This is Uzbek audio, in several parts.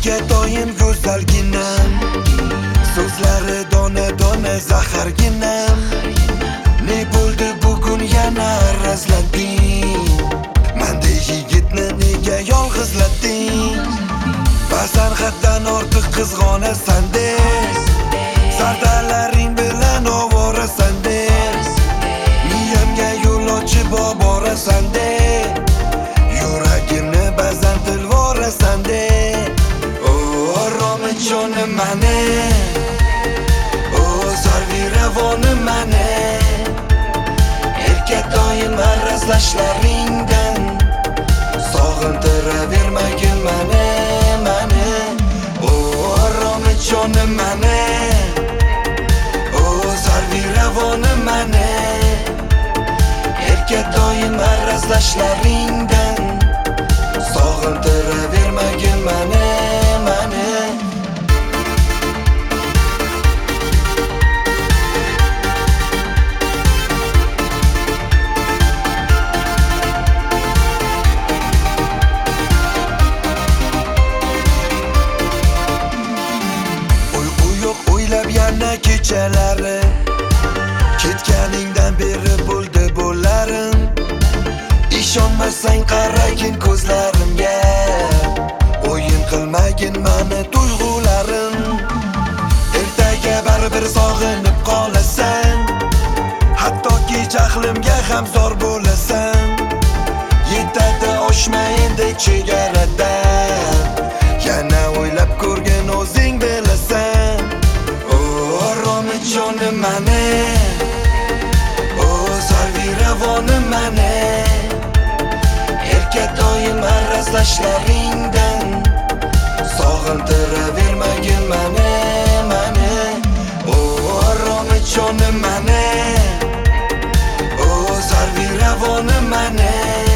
doim go'zalginam, so'zlari dona zaharginam. Ne bo'ldi bugun yana razlading? Mendek yigitni nega yolg'izlatding? Ba'zan haddan ortiq qizg'onasan-dek, sardalaring bilan ovorasan-dek, miyamga yo'l ochib oborasan-dek, yuragimni ba'zan tilvorasan-dek. Romi jonim mani, zarvi ravonim mani, erka doim arazlashlaringdan sog'intiravermagin mani. Romi jonim mani, zarvi ravonim mani, erka doim arazlashlaringdan sog'intiravermagin mani. Yana kechalari ketganingdan beri bo'ldi bo'larim. Ishonmasang qaragin ko'zlarimga, o'yin qilmagin mani tuyg'ularim. Ertaga baribir sog'inib qolasan, hattoki jahlimga ham zor bo'lasan. Yetadi oshma endi chegaradan, yana o'ylab ko'rgin o'zing bilasan. Jonim mani, zarvi ravonim mani, erka doim arazlashlaringdan sog'intiravermagin mani. Romi jonim mani, zarvi ravonim mani,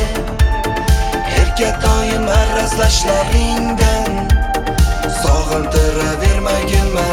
erka doim arazlashlaringdan sog'intiravermagin mani.